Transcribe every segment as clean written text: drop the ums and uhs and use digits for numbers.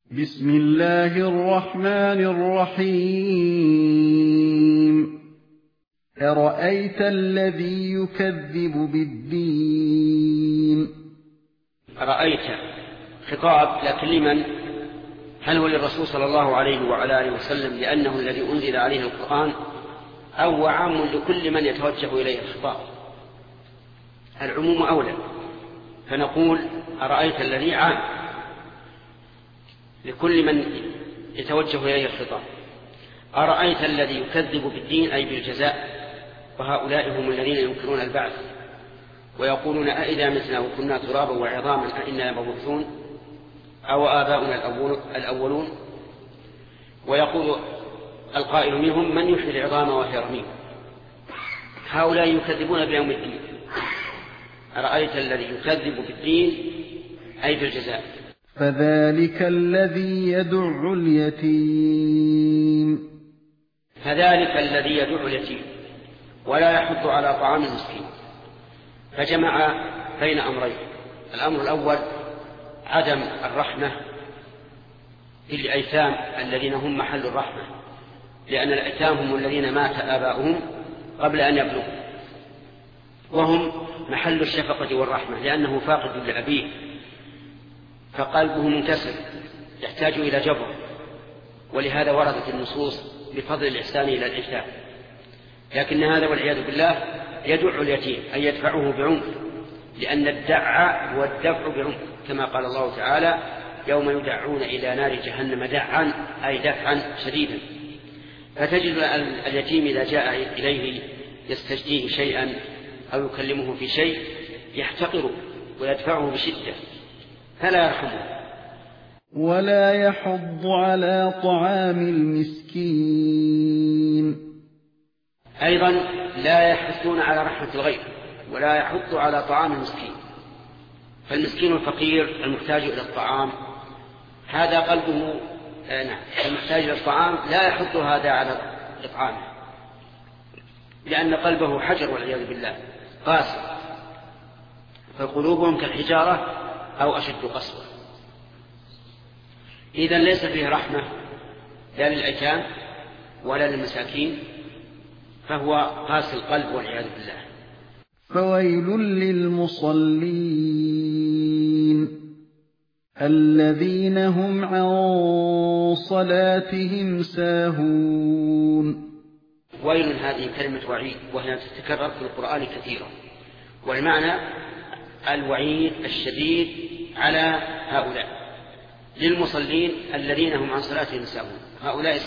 بسم الله الرحمن الرحيم. أرأيت الذي يكذب بالدين. أرأيت خطاب لكن لمن؟ هل هو للرسول صلى الله عليه وعلى آله وسلم لأنه الذي أنزل عليه القرآن، أو عام لكل من يتوجه إليه الخطاب؟ العموم أولى، فنقول أرأيت الذي عام لكل من يتوجه إليه الخطاب. أرأيت الذي يكذب بالدين أي بالجزاء، وهؤلاء هم الذين ينكرون البعث ويقولون أئذا متنا وكنا ترابا وعظاما أئنا لمبعوثون أو آباؤنا الأولون. ويقول القائل منهم من يحيي العظام وهي رميم. هؤلاء يكذبون بيوم الدين. أرأيت الذي يكذب بالدين أي بالجزاء. فذلك الذي يدع اليتيم. فذلك الذي يدع اليتيم ولا يحض على طعام المسكين، فجمع بين أمرين. الأمر الأول عدم الرحمة للأيتام الذين هم محل الرحمة، لأن الأيتام هم الذين مات آباؤهم قبل أن يبلغوا، وهم محل الشفقة والرحمة لأنه فاقد لأبيه فقلبه منكسر يحتاج إلى جبر، ولهذا وردت النصوص بفضل الإحسان إلى الأيتام. لكن هذا والعياذ بالله يدع اليتيم أي يدفعه بعنف، لأن الدع والدفع بعنف، كما قال الله تعالى يوم يدعون إلى نار جهنم دعا أي دفعا شديدا. فتجد اليتيم إذا جاء إليه يستجديه شيئا أو يكلمه في شيء يحتقره ويدفعه بشدة فلا يرحمه. ولا يحض على طعام المسكين. أيضا لا يحثون على رحمة الغير ولا يحض على طعام المسكين. فالمسكين الفقير المحتاج إلى الطعام هذا قلبه المحتاج إلى الطعام لا يحض هذا على إطعامه، لأن قلبه حجر والعياذ بالله قاسي، فقلوبهم كالحجارة أو أشد قسوة. إذن ليس فيه رحمة لا للأيتام ولا للمساكين، فهو قاسي القلب والعياذ بالله. فويل للمصلين الذين هم عن صلاتهم ساهون. ويل هذه كلمة وعيد وهي تتكرر في القرآن كثيرا، والمعنى الوعيد الشديد على هؤلاء. للمصلين الذين هم عن صلاتهم ساهون، هؤلاء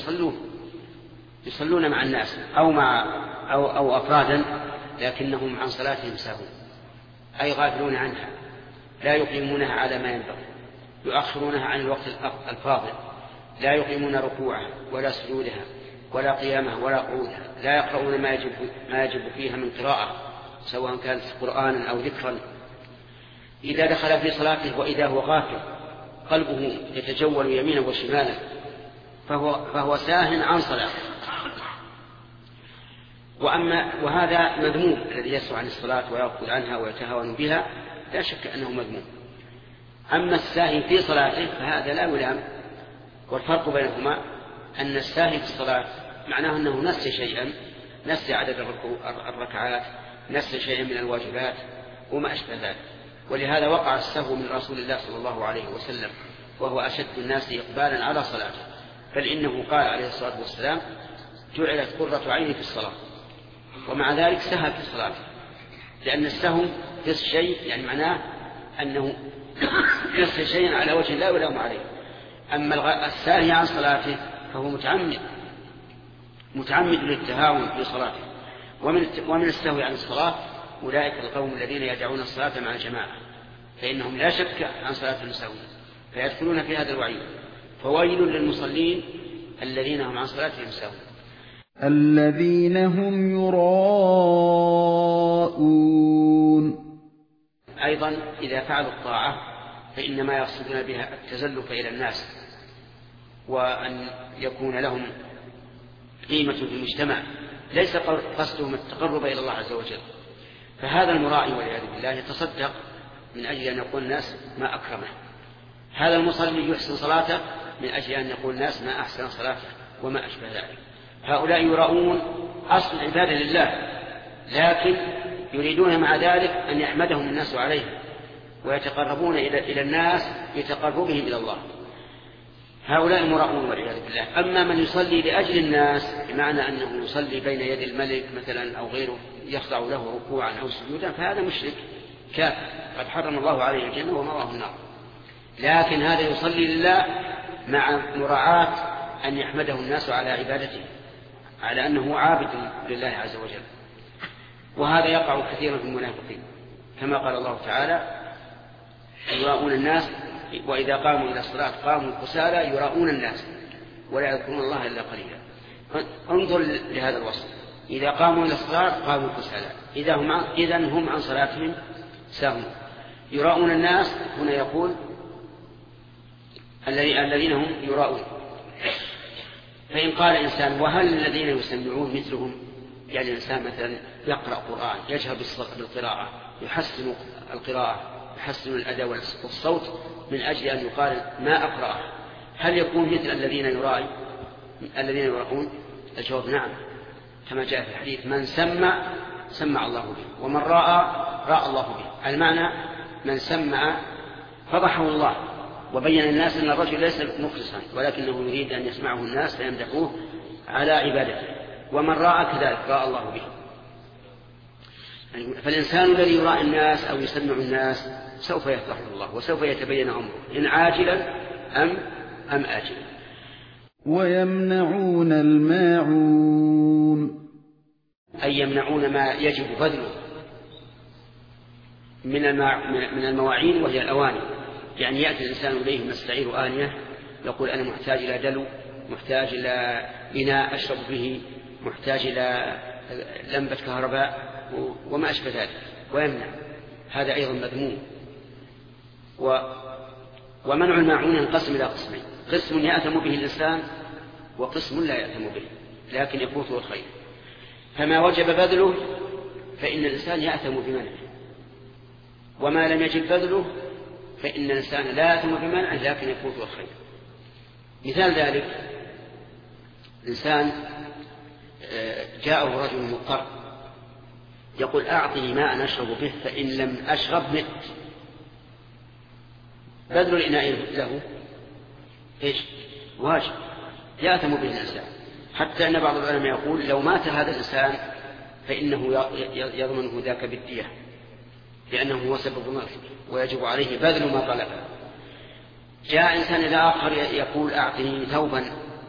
يصلون مع الناس أو أفرادا لكنهم عن صلاتهم ساهون، أي غافلون عنها، لا يقيمونها على ما ينبغي، يؤخرونها عن الوقت الفاضل، لا يقيمون ركوعها ولا سجودها ولا قيامها ولا قعودها، لا يقرؤون ما يجب فيها من قراءة سواء كانت قرآنا أو ذكرا. إذا دخل في صلاته وإذا هو غافل قلبه يتجول يمينا وشمالا فهو ساهن عن صلاته. وهذا مذموم، الذي يسعى عن الصلاة ويأخذ عنها ويتهاون بها لا شك أنه مذموم. أما الساهي في صلاته فهذا لا يلام. والفرق بينهما أن الساهي في الصلاة معناه أنه نسي شيئا، نسي عدد الركعات، نسي شيئا من الواجبات وما أشبه ذلك. ولهذا وقع السهو من رسول الله صلى الله عليه وسلم وهو أشد الناس إقبالا على صلاته، بل إنه قال عليه الصلاة والسلام جعلت قرة عيني في الصلاة، ومع ذلك سهى في صلاته، لأن السهو في الشيء يعني معناه أنه ينسى شيئا على وجه لا يلام عليه. أما الساهي عن صلاته فهو متعمد للتهاون في صلاته. ومن السهو عن الصلاة أولئك القوم الذين يدعون الصلاة مع الجماعة، فإنهم لا شك عن صلاة ساهون فيدخلون في هذا الوعيد. فويل للمصلين الذين هم عن صلاتهم ساهون الذين هم يراءون. أيضا إذا فعلوا الطاعة فإنما يقصدون بها التزلف إلى الناس وأن يكون لهم قيمة في المجتمع، ليس قصدهم التقرب إلى الله عز وجل. فهذا المراعي والعياذ بالله يتصدق من أجل أن يقول الناس ما أكرمه. هذا المصلي يحسن صلاته من أجل أن يقول الناس ما أحسن صلاته وما أشبه ذلك. هؤلاء يراؤون أصل العبادة لله، لكن يريدون مع ذلك أن يحمدهم الناس عليه ويتقربون إلى الناس بتقربهم إلى الله. هؤلاء مراؤون والعياذ بالله. أما من يصلي لأجل الناس بمعنى أنه يصلي بين يد الملك مثلا أو غيره يخضع له ركوعا أو سجودا فهذا مشرك كافر قد حرم الله عليه الجنة ومأواه النار. لكن هذا يصلي لله مع مراعاة أن يحمده الناس على عبادته، على أنه عابد لله عز وجل. وهذا يقع كثيرا في المنافقين كما قال الله تعالى يراؤون الناس وإذا قاموا إلى الصلاة قاموا كسالى يراؤون الناس ولا يذكرون الله إلا قليلا. انظر لهذا الوصف، إذا قاموا إلى الصلاة قاموا كسالى إذا هم عن صلاتهم ساهون. يراؤون الناس هنا يقول الذين هم يراؤون. فإن قال إنسان وهل الذين يسمعون مثلهم، يعني الإنسان مثلا يقرأ قرآن يجهر بالقراءة يحسن القراءة يحسن الأداء والصوت من أجل أن يقال ما أقرأه، هل يكون مثل الذين يراؤون؟ الجواب نعم، كما جاء في الحديث من سمع الله به ومن رأى الله به. المعنى من سمع فضحه الله وبين الناس أن الرجل ليس مخلصا ولكنه يريد أن يسمعه الناس فيمدحوه على عبادته، ومن رأى كذلك رأى الله به. فالإنسان الذي يراء الناس أو يسمع الناس سوف يفضح الله وسوف يتبين أمره إن عاجلا أم آجلا. ويمنعون الماعون أي يمنعون ما يجب بذله من المواعين وهي الأواني. يعني يأتي الإنسان إليه مستعير آنية يقول أنا محتاج إلى دلو، محتاج إلى إناء أشرب به، محتاج إلى لمبة كهرباء وما أشبه ذلك، ويمنع. هذا أيضا مذموم. ومنع الماعون ينقسم إلى قسمين: قسم يأثم به الإنسان وقسم لا يأثم به لكن يفوته الخير. فما وجب بذله فإن الإنسان يأثم بمنعه، وما لم يجب بذله فإن الإنسان لا يأثم بمنعه لكن يفوته الخير. مثال ذلك إنسان جاءه رجل مضطر يقول أعطني ماء أشرب به فإن لم أشرب مت. بذل الإناء له إيش؟ واجب يأثم به الإنسان، حتى أن بعض العلماء يقول لو مات هذا الإنسان فإنه يضمنه ذاك بالدية لأنه هو سبب موته ويجب عليه بذل ما طلبه. جاء إنسان إلى آخر يقول أعطني ثوبا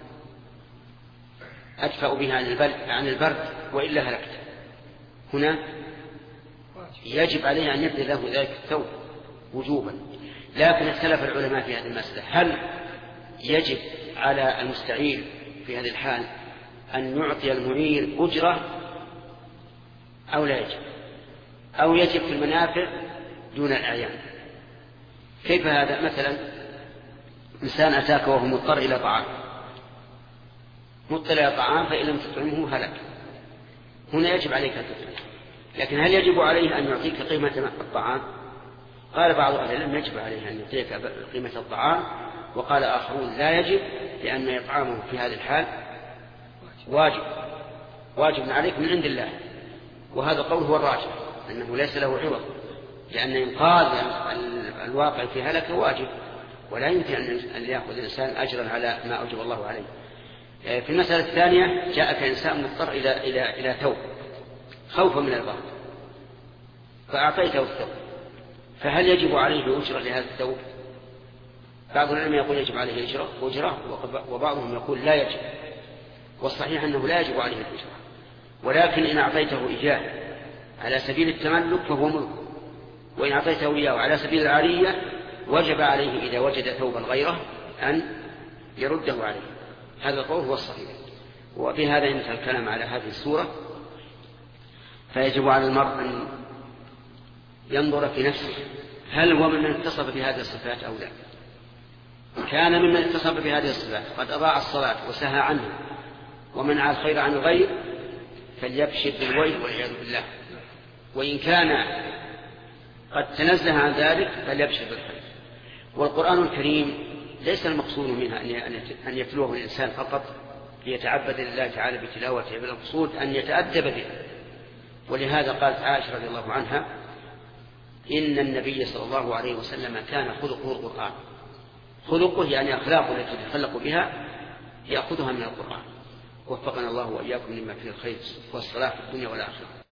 أدفأ به عن البرد وإلا هلكت. هنا يجب عليه أن يبذل له ذلك الثوب وجوبا. لكن اختلف العلماء في هذه المسألة: هل يجب على المستعير في هذه الحال أن يعطي المعير أجرة أو لا يجب، أو يجب في المنافع دون الأعيان؟ كيف هذا؟ مثلا إنسان أتاك وهو مضطر إلى طعام فإن لم تطعمه هلك. هنا يجب عليك أن تطعمه، لكن هل يجب عليه أن يعطيك قيمة الطعام؟ قال بعض أهل العلم يجب عليه أن يعطيك قيمة الطعام، وقال آخرون لا يجب لأن إطعامه في هذه الحال واجب عليك من عند الله. وهذا قول هو الراجح أنه ليس له عوض، لأن إنقاذ الواقع في هلكه واجب، ولا يمكن أن يأخذ الإنسان أجرا على ما أوجب الله عليه. في المسألة الثانية جاءك إنسان مضطر إلى ثوب خوفا من البرد فأعطيته الثوب، فهل يجب عليه أجرة لهذا الثوب؟ بعض العلماء يقول يجب عليه أجرة وبعضهم يقول لا يجب، والصحيح أنه لا يجب عليه الأجرة، ولكن إن أعطيته إياه على سبيل التملك فهو ملك، وإن أعطيته إياه على سبيل العارية وجب عليه إذا وجد ثوبا غيره أن يرده عليه. هذا القول هو الصحيح. وبهذا ينتهي الكلام على هذه السورة. فيجب على المرء أن ينظر في نفسه هل هو ممن اتصف بهذه الصفات أو لا. كان ممن اتصف بهذه الصفات قد أضاع الصلاة وسهى عنها ومنع الخير عن الغير فليبشر بالويل والعياذ بالله، وإن كان قد تنزه عن ذلك فليبشر بالخير. والقرآن الكريم ليس المقصود منها أن يتلوه الإنسان فقط ليتعبد لله تعالى بتلاوته، بل المقصود أن يتأدب به. ولهذا قالت عائشة رضي الله عنها: إن النبي صلى الله عليه وسلم كان خلقه القرآن. خلقه يعني أخلاقه التي يتخلق بها يأخذها من القرآن. وفقنا الله وإياكم لما فيه الخير والصلاح في الدنيا والآخرة.